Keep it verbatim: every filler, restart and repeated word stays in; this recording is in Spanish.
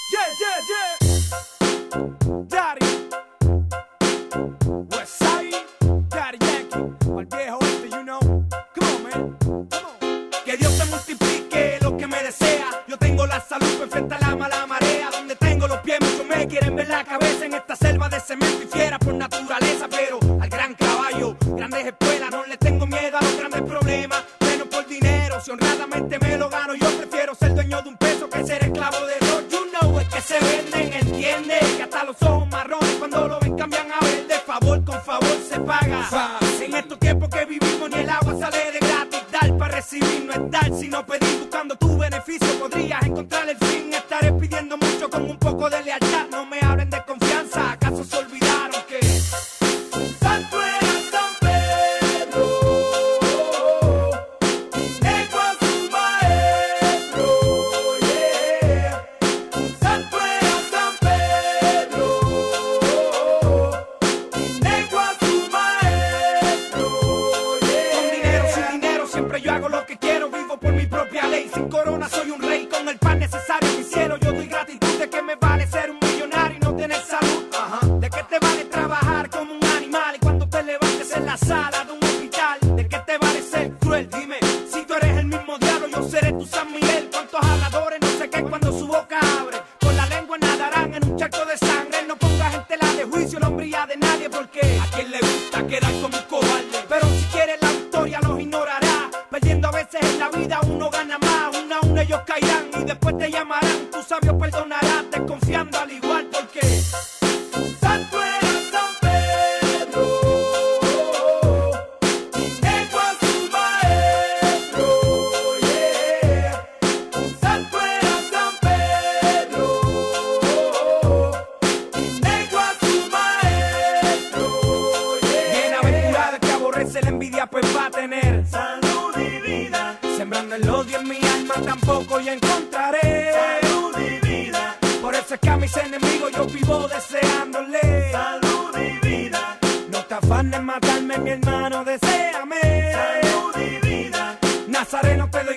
Yeah, yeah, yeah. Daddy. Westside. Daddy Yankee. Al viejo este, you know. Come on, man. Come on. Que Dios te multiplique lo que me desea. Yo tengo la salud perfecta a la mala marea. Donde tengo los pies, muchos me quieren ver la cabeza. En esta selva de cemento y fiera por naturaleza. Pero al gran caballo, grandes espuelas. No le tengo miedo a los grandes problemas. Menos por dinero, si honradamente me lo gano. Yo prefiero ser dueño de un peso que ser esclavo de dos. You know, es que se venden, entiende. Que hasta los ojos marrones cuando lo ven cambian a verde. Favor con favor se paga. En estos tiempos que vivimos ni el agua sale de gratis. Dar para recibir no es dar, sino pedir. Buscando tu beneficio podrías encontrar el fin. Estaré pidiendo mucho con un poco de lealtad. No me hablen de confianza, ¿acaso se olvidaron que Santo era San Pedro? Negro a su maestro, yeah. Santo era San Pedro. Negro a su maestro, yeah. Con dinero, sin dinero, siempre yo hago lo que quiero. Vivo por mi propia ley, sin corona soy un rey. Con el pan necesario en mi cielo, yo doy gratitud. ¿De qué me vale ser un millonario y no tener salud? Ajá. ¿De qué te vale trabajar como un animal y cuando te levantes en la sala de un hospital? ¿De qué te vale ser cruel? Dime, si tú eres el mismo diablo, yo seré tu San Miguel. ¿Cuántos habladores no sé qué cuando su boca abre? Con la lengua nadarán en un charco de sangre. No pongas en tela de juicio la hombría de nadie, porque a quien le gusta quedar como un cobarde. Pero si quieres la victoria los ignorará. Perdiendo a veces en la vida uno gana más. Uno a uno ellos caerán y después te llamarán. Tu sabio perdonará, desconfiando al igual, porque Santo era San Pedro. Negro a su maestro, yeah. Santo era San Pedro. Negro a su maestro, yeah. Bienaventurado que aborrece la envidia, pues va a tener salud y vida. Sembrando el odio en mi alma tampoco yo encontraré salud y vida. Por eso es que a mis enemigos yo vivo deseándole salud y vida. No te afanes en matarme, mi hermano, deséame salud y vida. Nazareno, te doy